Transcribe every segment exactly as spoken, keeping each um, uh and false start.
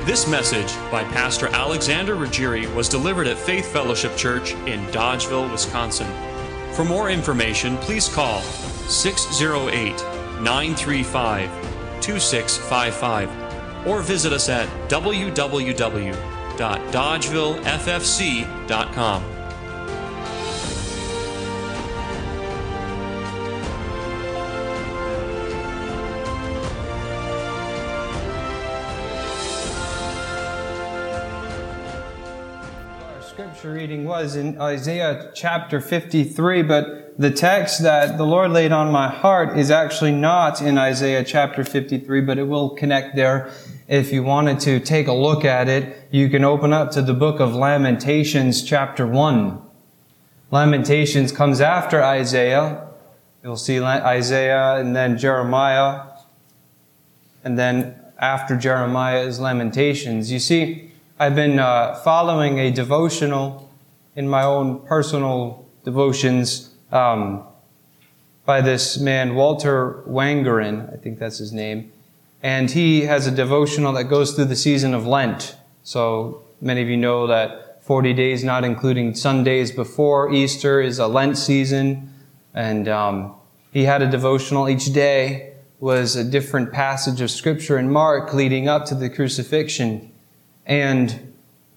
This message by Pastor Alexander Ruggieri was delivered at Faith Fellowship Church in Dodgeville, Wisconsin. For more information, please call six oh eight, nine three five, two six five five or visit us at w w w dot dodgeville f f c dot com. Scripture reading was in Isaiah chapter fifty-three, but the text that the Lord laid on my heart is actually not in Isaiah chapter fifty-three, but it will connect there. If you wanted to take a look at it, you can open up to the book of Lamentations chapter one. Lamentations comes after Isaiah. You'll see Isaiah and then Jeremiah, and then after Jeremiah is Lamentations. You see, I've been uh, following a devotional in my own personal devotions um, by this man, Walter Wangerin, I think that's his name. And he has a devotional that goes through the season of Lent. So many of you know that forty days, not including Sundays before Easter, is a Lent season. And um, he had a devotional each day was a different passage of Scripture in Mark leading up to the crucifixion. And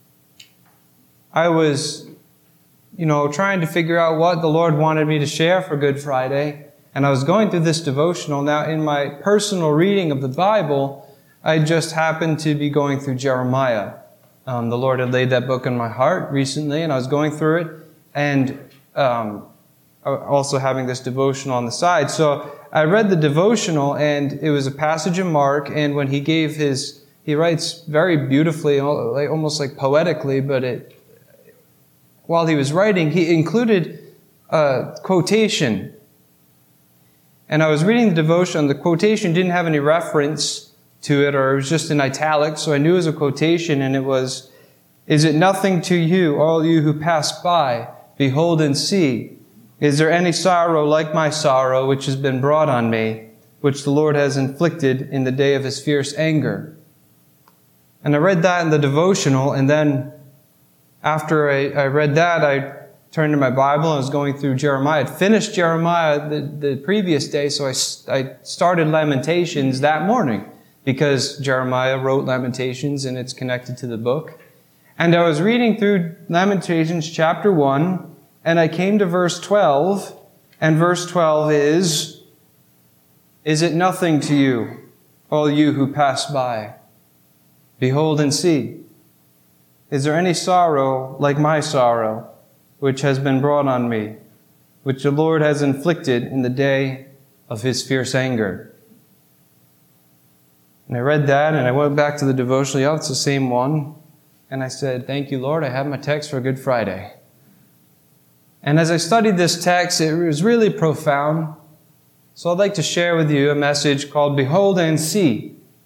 I was, you know, trying to figure out what the Lord wanted me to share for Good Friday. And I was going through this devotional. Now, in my personal reading of the Bible, I just happened to be going through Jeremiah. Um, the Lord had laid that book in my heart recently, and I was going through it. And um, also having this devotional on the side. So I read the devotional, and it was a passage in Mark, and when he gave his... He writes very beautifully, almost like poetically, but it, while he was writing, he included a quotation. And I was reading the devotion. The quotation didn't have any reference to it, or it was just in italics, so I knew it was a quotation, and it was, "Is it nothing to you, all you who pass by? Behold and see. Is there any sorrow like my sorrow, which has been brought on me, which the Lord has inflicted in the day of his fierce anger?" And I read that in the devotional, and then after I, I read that, I turned to my Bible and I was going through Jeremiah. I'd finished Jeremiah the, the previous day, so I, I started Lamentations that morning because Jeremiah wrote Lamentations and it's connected to the book. And I was reading through Lamentations chapter one, and I came to verse twelve, and verse twelve is, "Is it nothing to you, all you who pass by? Behold and see. Is there any sorrow like my sorrow, which has been brought on me, which the Lord has inflicted in the day of his fierce anger?" And I read that, and I went back to the devotional. Yeah, it's the same one. And I said, "Thank you, Lord, I have my text for Good Friday." And as I studied this text, it was really profound. So I'd like to share with you a message called Behold and See.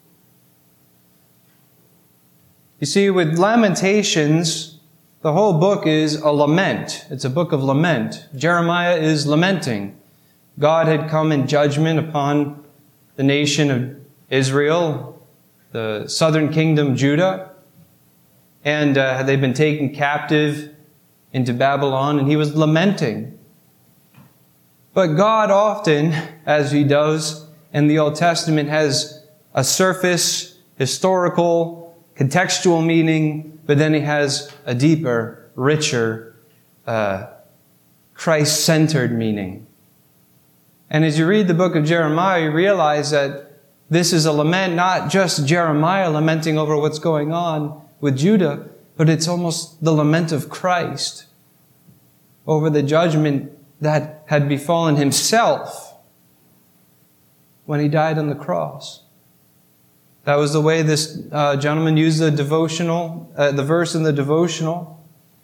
You see, with Lamentations, the whole book is a lament. It's a book of lament. Jeremiah is lamenting. God had come in judgment upon the nation of Israel, the southern kingdom, Judah, and uh, they'd been taken captive into Babylon, and he was lamenting. But God often, as he does in the Old Testament, has a surface, historical, contextual meaning, but then he has a deeper, richer, uh, Christ-centered meaning. And as you read the book of Jeremiah, you realize that this is a lament, not just Jeremiah lamenting over what's going on with Judah, but it's almost the lament of Christ over the judgment that had befallen himself when he died on the cross. That was the way this uh, gentleman used the devotional, uh, the verse in the devotional.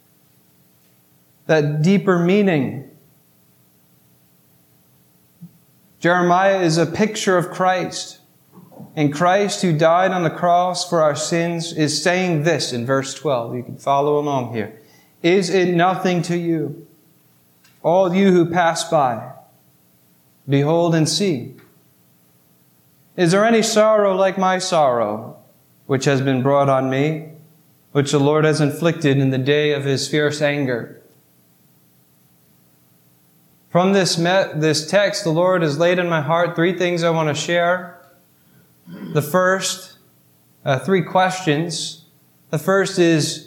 That deeper meaning. Jeremiah is a picture of Christ. And Christ, who died on the cross for our sins, is saying this in verse twelve. You can follow along here. "Is it nothing to you, all you who pass by? Behold and see. Is there any sorrow like my sorrow, which has been brought on me, which the Lord has inflicted in the day of his fierce anger. From this, me- this text, the Lord has laid in my heart three things I want to share. The first, uh, three questions. The first is,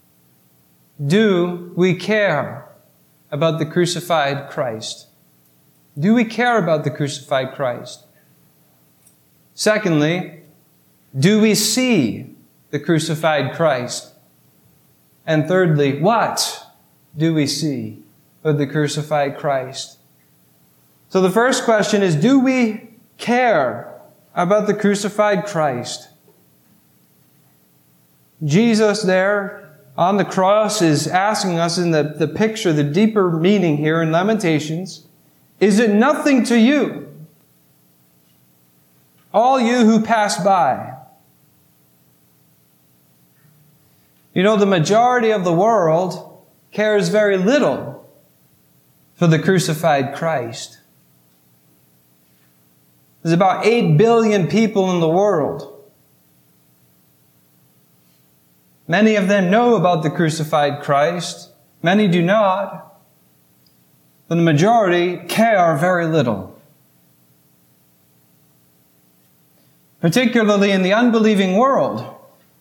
do we care about the crucified Christ? Do we care about the crucified Christ? Secondly, do we see the crucified Christ? And thirdly, what do we see of the crucified Christ? So the first question is, do we care about the crucified Christ? Jesus there on the cross is asking us in the, the picture, the deeper meaning here in Lamentations, is it nothing to you, all you who pass by? You know, the majority of the world cares very little for the crucified Christ. There's about eight billion people in the world. Many of them know about the crucified Christ. Many do not. But the majority care very little. Particularly in the unbelieving world.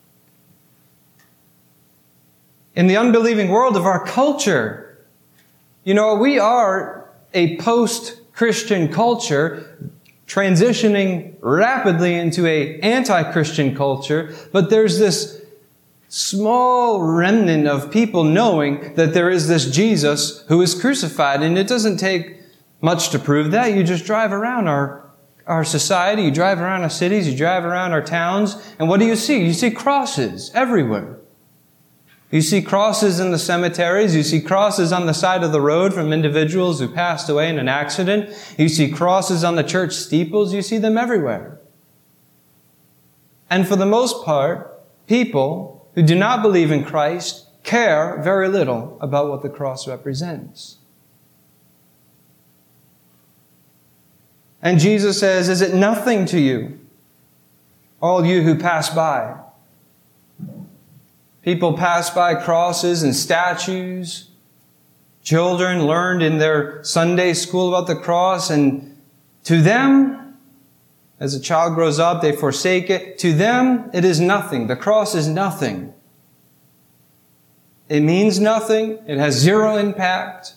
In the unbelieving world of our culture. You know, we are a post-Christian culture transitioning rapidly into an anti-Christian culture, but there's this small remnant of people knowing that there is this Jesus who is crucified, and it doesn't take much to prove that. You just drive around our, our society, you drive around our cities, you drive around our towns, and what do you see? You see crosses everywhere. You see crosses in the cemeteries. You see crosses on the side of the road from individuals who passed away in an accident. You see crosses on the church steeples. You see them everywhere. And for the most part, people who do not believe in Christ care very little about what the cross represents. And Jesus says, is it nothing to you, all you who pass by? People pass by crosses and statues. Children learned in their Sunday school about the cross, and to them, as a child grows up, they forsake it. To them, it is nothing. The cross is nothing. It means nothing. It has zero impact.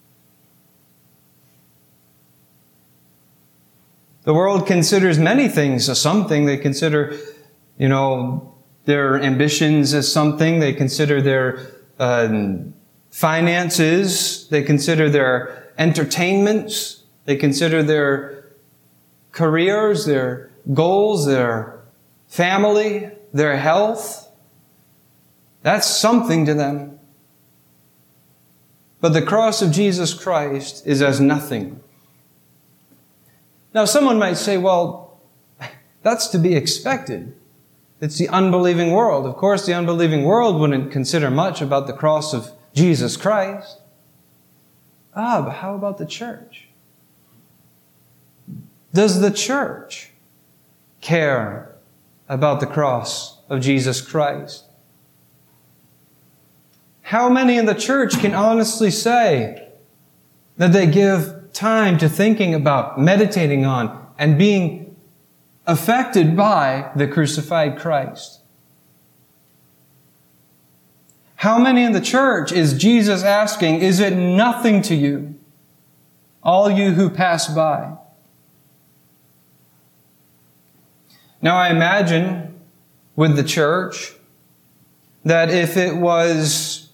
The world considers many things as something. They consider, you know, their ambitions as something. They consider their uh, finances. They consider their entertainments. They consider their careers, their goals, their family, their health. That's something to them. But the cross of Jesus Christ is as nothing. Now, someone might say, well, that's to be expected. It's the unbelieving world. Of course, the unbelieving world wouldn't consider much about the cross of Jesus Christ. Ah, but how about the church? Does the church care about the cross of Jesus Christ? How many in the church can honestly say that they give time to thinking about, meditating on, and being affected by the crucified Christ? How many in the church is Jesus asking, is it nothing to you, all you who pass by? Now, I imagine with the church that if it was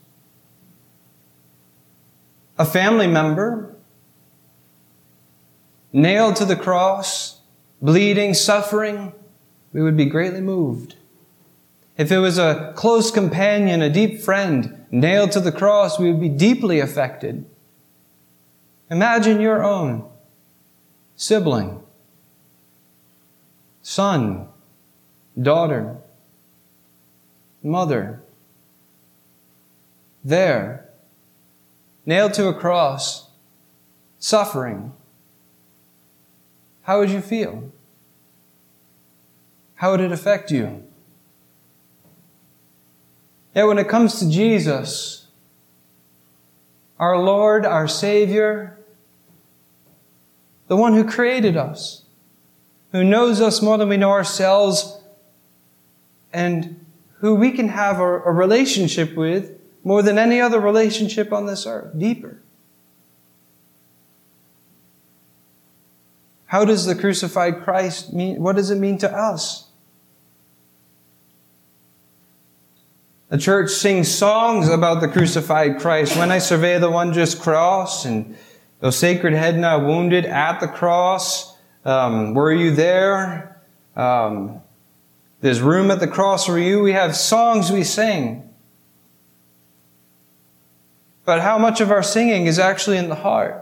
a family member nailed to the cross, bleeding, suffering, we would be greatly moved. If it was a close companion, a deep friend, nailed to the cross, we would be deeply affected. Imagine your own sibling, son, daughter, mother, there, nailed to a cross, suffering. How would you feel? How would it affect you? Yet when it comes to Jesus, our Lord, our Savior, the one who created us, who knows us more than we know ourselves, and who we can have a, a relationship with more than any other relationship on this earth, deeper. How does the crucified Christ mean? What does it mean to us? The church sings songs about the crucified Christ. When I survey the wondrous cross, and the sacred head now wounded at the cross, um, were you there? Um, there's room at the cross for you. We have songs we sing. But how much of our singing is actually in the heart?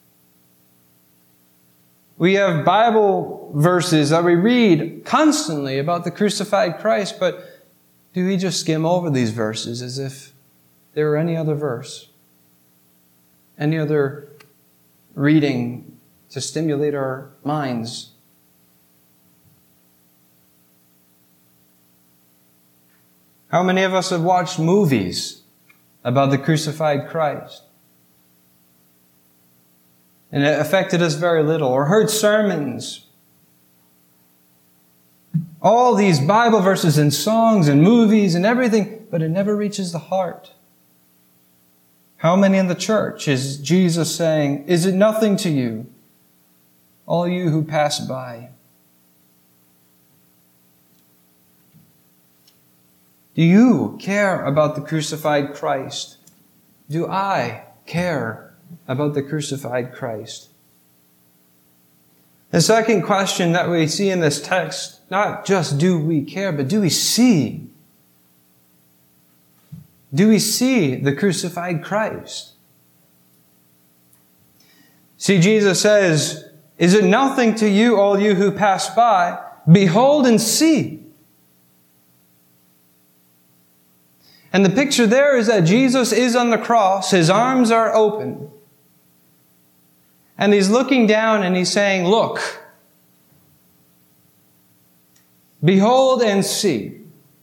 We have Bible verses that we read constantly about the crucified Christ, but do we just skim over these verses as if they were any other verse? Any other reading to stimulate our minds? How many of us have watched movies about the crucified Christ? And it affected us very little. Or heard sermons. All these Bible verses and songs and movies and everything, but it never reaches the heart. How many in the church is Jesus saying, "Is it nothing to you, all you who pass by"? Do you care about the crucified Christ? Do I care about the crucified Christ? The second question that we see in this text, not just do we care, but do we see? Do we see the crucified Christ? See, Jesus says, "Is it nothing to you, all you who pass by? Behold and see." And the picture there is that Jesus is on the cross. His arms are open. And He's looking down and He's saying, "Look. Behold and see."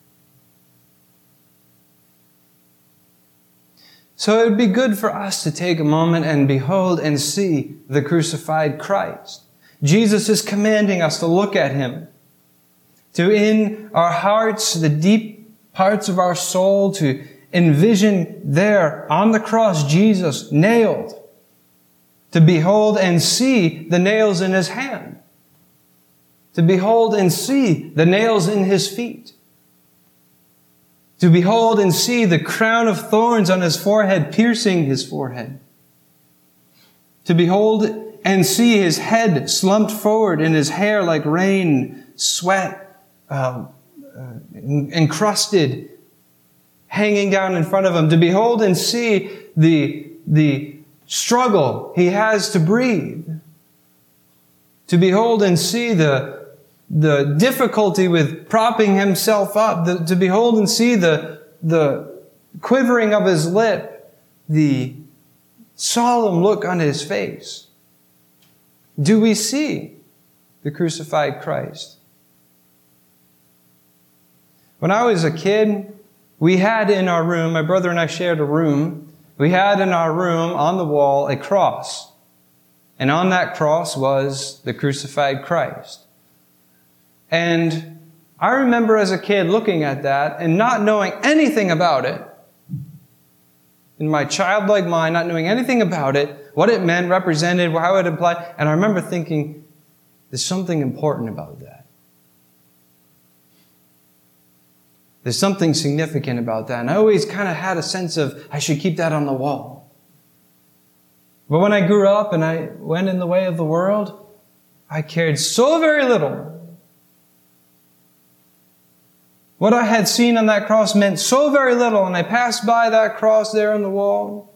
So it would be good for us to take a moment and behold and see the crucified Christ. Jesus is commanding us to look at Him. To in our hearts, the deep parts of our soul, to envision there on the cross Jesus nailed. To behold and see the nails in His hand. To behold and see the nails in His feet. To behold and see the crown of thorns on His forehead, piercing His forehead. To behold and see His head slumped forward and His hair like rain, sweat, uh, uh, encrusted, hanging down in front of Him. To behold and see the, the struggle He has to breathe. To behold and see the, the difficulty with propping Himself up. The, to behold and see the, the quivering of His lip. The solemn look on His face. Do we see the crucified Christ? When I was a kid, we had in our room, my brother and I shared a room, we had in our room on the wall a cross. And on that cross was the crucified Christ. And I remember as a kid looking at that and not knowing anything about it. In my childlike mind, not knowing anything about it, what it meant, represented, how it applied. And I remember thinking, there's something important about that. There's something significant about that. And I always kind of had a sense of, I should keep that on the wall. But when I grew up and I went in the way of the world, I cared so very little. What I had seen on that cross meant so very little, and I passed by that cross there on the wall.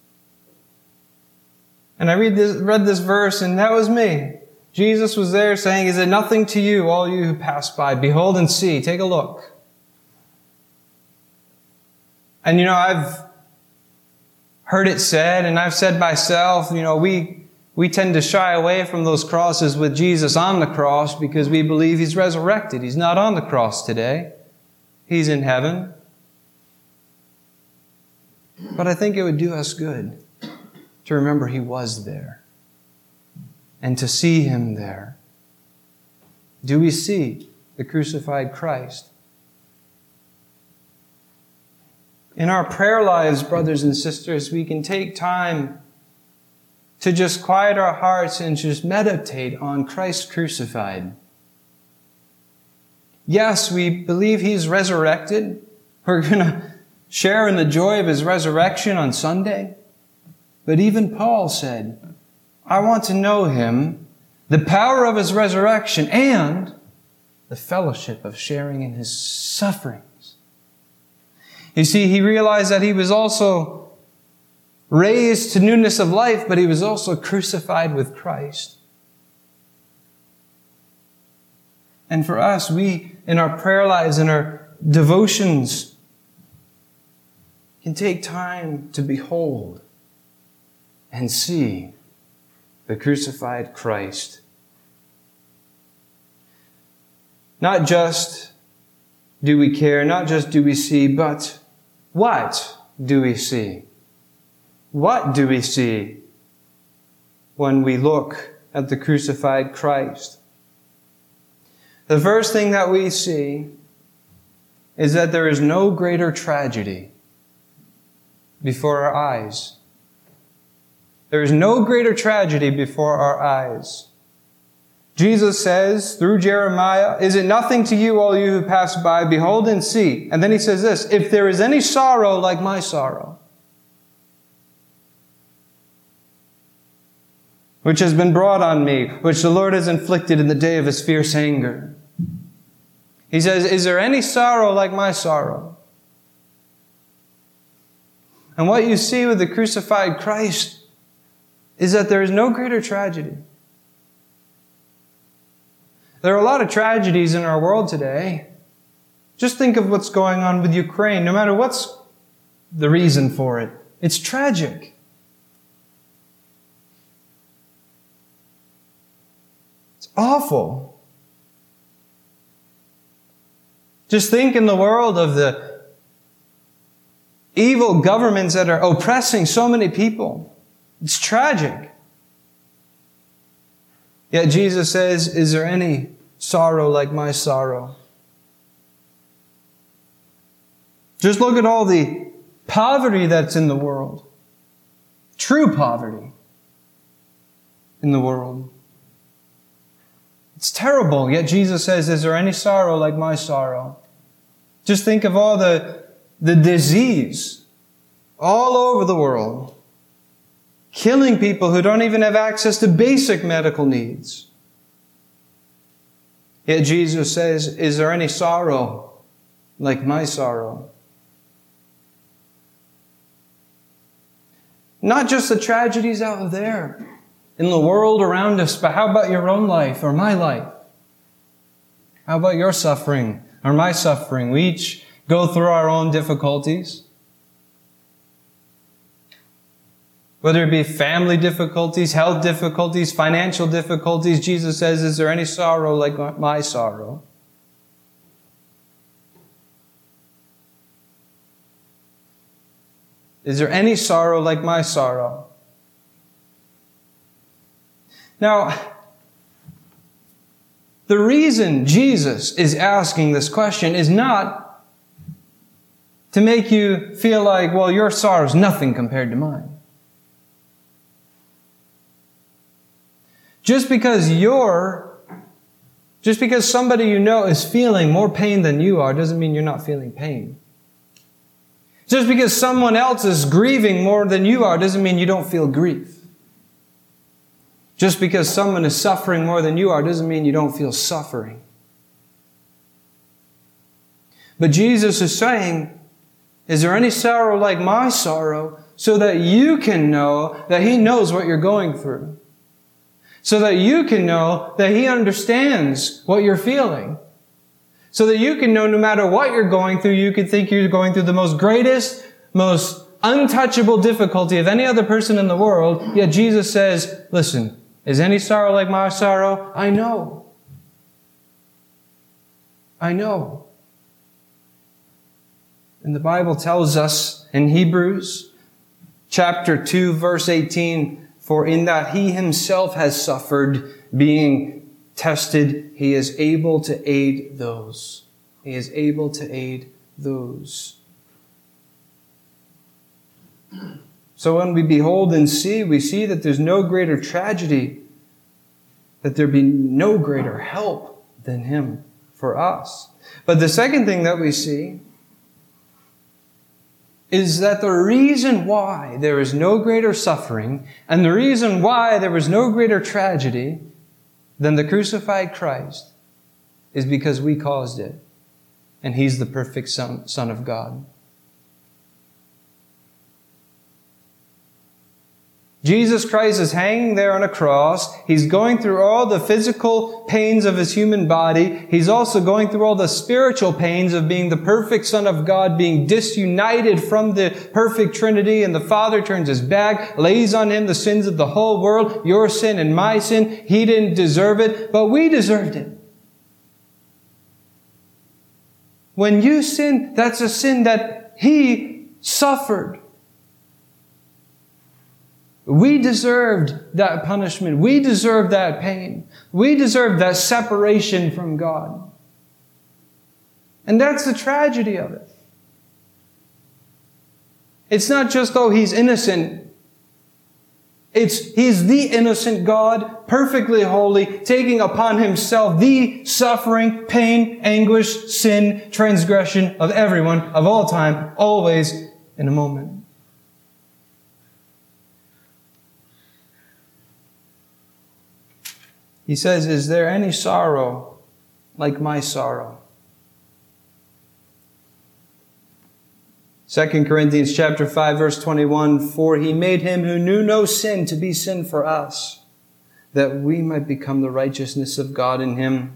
And I read this, read this verse, and that was me. Jesus was there saying, "Is it nothing to you, all you who pass by? Behold and see." Take a look. And you know, I've heard it said, and I've said myself, you know, we we tend to shy away from those crosses with Jesus on the cross because we believe He's resurrected. He's not on the cross today. He's in heaven. But I think it would do us good to remember He was there and to see Him there. Do we see the crucified Christ? In our prayer lives, brothers and sisters, we can take time to just quiet our hearts and just meditate on Christ crucified. Yes, we believe He's resurrected. We're going to share in the joy of His resurrection on Sunday. But even Paul said, I want to know Him, the power of His resurrection, and the fellowship of sharing in His sufferings. You see, he realized that He was also raised to newness of life, but He was also crucified with Christ. And for us, we, in our prayer lives, in our devotions, can take time to behold and see the crucified Christ. Not just do we care, not just do we see, but what do we see? What do we see when we look at the crucified Christ? The first thing that we see is that there is no greater tragedy before our eyes. There is no greater tragedy before our eyes. Jesus says through Jeremiah, is it nothing to you, all you who pass by? Behold and see. And then He says this, if there is any sorrow like my sorrow, which has been brought on me, which the Lord has inflicted in the day of His fierce anger. He says, is there any sorrow like my sorrow? And what you see with the crucified Christ is that there is no greater tragedy. There are a lot of tragedies in our world today. Just think of what's going on with Ukraine. No matter what's the reason for it, it's tragic. It's awful. Just think in the world of the evil governments that are oppressing so many people. It's tragic. Yet Jesus says, is there any sorrow like my sorrow? Just look at all the poverty that's in the world. True poverty in the world. It's terrible. Yet Jesus says, is there any sorrow like my sorrow? Just think of all the, the disease all over the world. Killing people who don't even have access to basic medical needs. Yet Jesus says, is there any sorrow like my sorrow? Not just the tragedies out there in the world around us, but how about your own life or my life? How about your suffering or my suffering? We each go through our own difficulties. Whether it be family difficulties, health difficulties, financial difficulties, Jesus says, is there any sorrow like my sorrow? Is there any sorrow like my sorrow? Now, the reason Jesus is asking this question is not to make you feel like, well, your sorrow is nothing compared to mine. Just because you're, just because somebody you know is feeling more pain than you are doesn't mean you're not feeling pain. Just because someone else is grieving more than you are doesn't mean you don't feel grief. Just because someone is suffering more than you are doesn't mean you don't feel suffering. But Jesus is saying, is there any sorrow like my sorrow, so that you can know that He knows what you're going through? So that you can know that He understands what you're feeling. So that you can know no matter what you're going through, you can think you're going through the most greatest, most untouchable difficulty of any other person in the world. Yet Jesus says, listen, is any sorrow like my sorrow? I know. I know. And the Bible tells us in Hebrews chapter two, verse eighteen, for in that he himself has suffered, being tested, he is able to aid those. He is able to aid those. So when we behold and see, we see that there's no greater tragedy, that there be no greater help than him for us. But the second thing that we see is that the reason why there is no greater suffering and the reason why there was no greater tragedy than the crucified Christ is because we caused it. And He's the perfect Son, Son of God. Jesus Christ is hanging there on a cross. He's going through all the physical pains of His human body. He's also going through all the spiritual pains of being the perfect Son of God, being disunited from the perfect Trinity, and the Father turns His back, lays on Him the sins of the whole world, your sin and my sin. He didn't deserve it, but we deserved it. When you sin, that's a sin that He suffered. We deserved that punishment. We deserved that pain. We deserved that separation from God. And that's the tragedy of it. It's not just, oh, He's innocent. It's, He's the innocent God, perfectly holy, taking upon Himself the suffering, pain, anguish, sin, transgression of everyone, of all time, always, in a moment. He says, is there any sorrow like my sorrow? Second Corinthians chapter five, verse twenty-one, for He made Him who knew no sin to be sin for us, that we might become the righteousness of God in Him.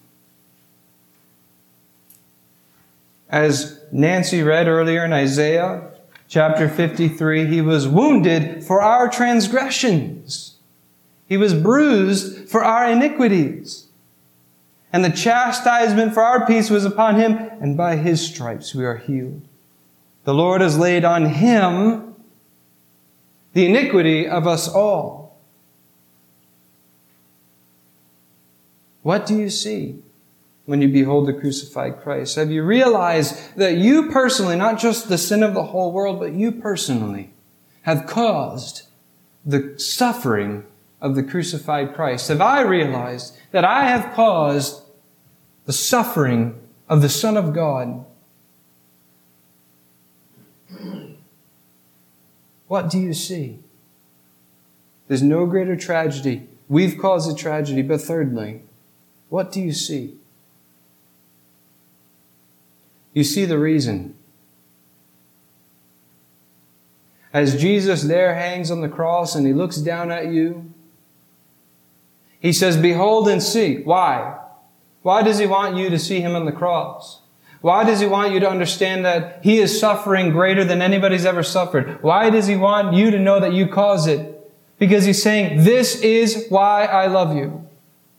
As Nancy read earlier in Isaiah chapter fifty-three, He was wounded for our transgressions. He was bruised for our iniquities. And the chastisement for our peace was upon Him, and by His stripes we are healed. The Lord has laid on Him the iniquity of us all. What do you see when you behold the crucified Christ? Have you realized that you personally, not just the sin of the whole world, but you personally have caused the suffering of the crucified Christ? Have I realized that I have caused the suffering of the Son of God? What do you see? There's no greater tragedy. We've caused a tragedy, but thirdly, what do you see? You see the reason. As Jesus there hangs on the cross and He looks down at you, He says, behold and see. Why? Why does He want you to see Him on the cross? Why does He want you to understand that He is suffering greater than anybody's ever suffered? Why does He want you to know that you caused it? Because He's saying, this is why I love you.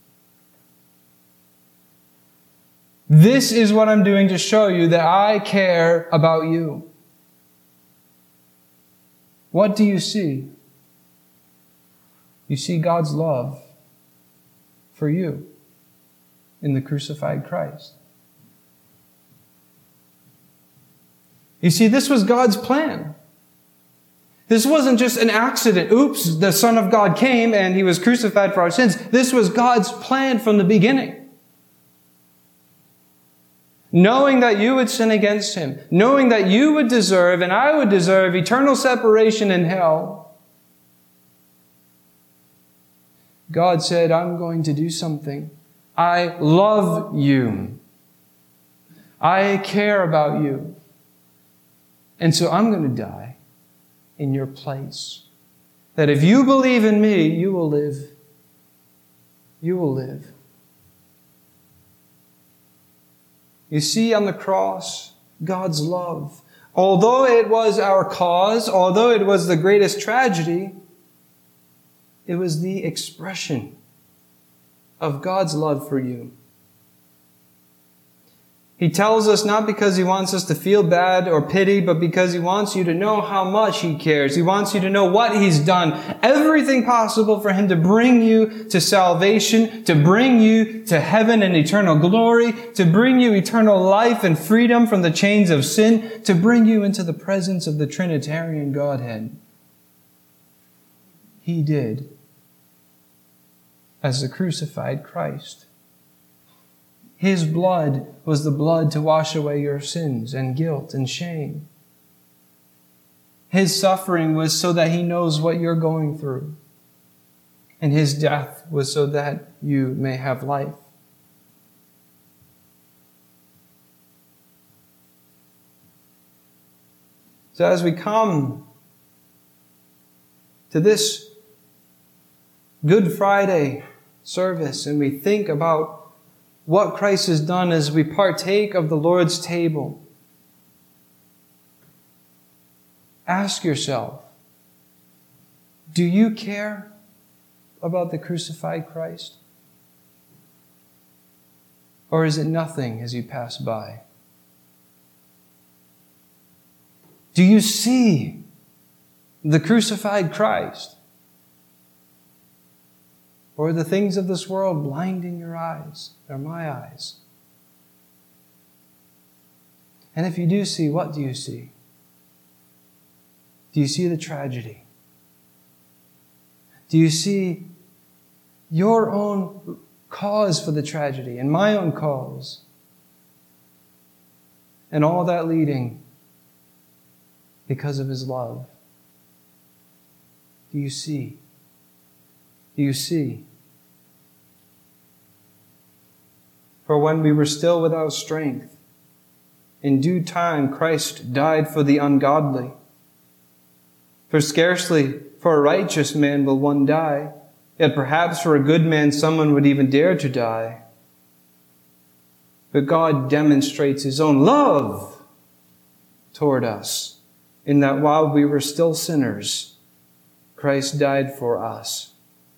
This is what I'm doing to show you that I care about you. What do you see? You see God's love for you in the crucified Christ. You see, this was God's plan. This wasn't just an accident. Oops, the Son of God came and He was crucified for our sins. This was God's plan from the beginning. Knowing that you would sin against Him, knowing that you would deserve and I would deserve eternal separation in hell, God said, I'm going to do something. I love you. I care about you. And so I'm going to die in your place. That if you believe in me, you will live. You will live. You see on the cross, God's love. Although it was our cause, although it was the greatest tragedy, it was the expression of God's love for you. He tells us not because He wants us to feel bad or pity, but because He wants you to know how much He cares. He wants you to know what He's done. Everything possible for Him to bring you to salvation, to bring you to heaven and eternal glory, to bring you eternal life and freedom from the chains of sin, to bring you into the presence of the Trinitarian Godhead. He did as the crucified Christ. His blood was the blood to wash away your sins and guilt and shame. His suffering was so that He knows what you're going through. And His death was so that you may have life. So as we come to this Good Friday service and we think about what Christ has done as we partake of the Lord's table, ask yourself, do you care about the crucified Christ? Or is it nothing as you pass by? Do you see the crucified Christ? Or are the things of this world blinding your eyes? They're my eyes. And if you do see, what do you see? Do you see the tragedy? Do you see your own cause for the tragedy and my own cause? And all that leading because of His love. Do you see? Do you see? For when we were still without strength, in due time Christ died for the ungodly. For scarcely for a righteous man will one die, yet perhaps for a good man someone would even dare to die. But God demonstrates His own love toward us, in that while we were still sinners, Christ died for us.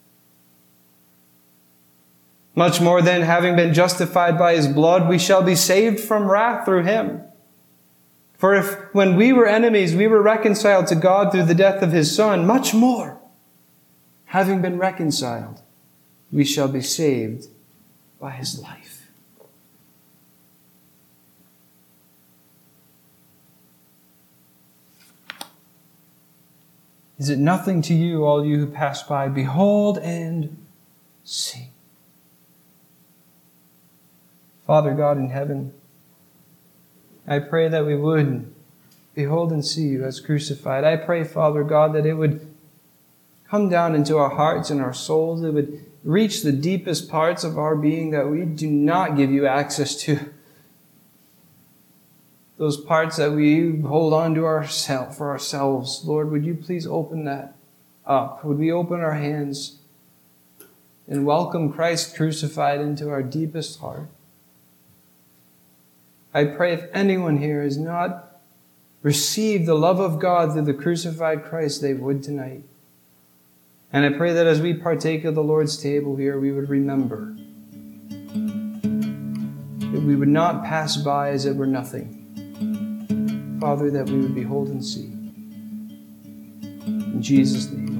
Much more then, having been justified by His blood, we shall be saved from wrath through Him. For if, when we were enemies, we were reconciled to God through the death of His Son, much more, having been reconciled, we shall be saved by His life. Is it nothing to you, all you who pass by? Behold and see. Father God in heaven, I pray that we would behold and see You as crucified. I pray, Father God, that it would come down into our hearts and our souls. It would reach the deepest parts of our being that we do not give You access to. Those parts that we hold on to ourselves for ourselves. Lord, would You please open that up? Would we open our hands and welcome Christ crucified into our deepest heart? I pray if anyone here has not received the love of God through the crucified Christ, they would tonight. And I pray that as we partake of the Lord's table here, we would remember that we would not pass by as it were nothing. Father, that we would behold and see. In Jesus' name.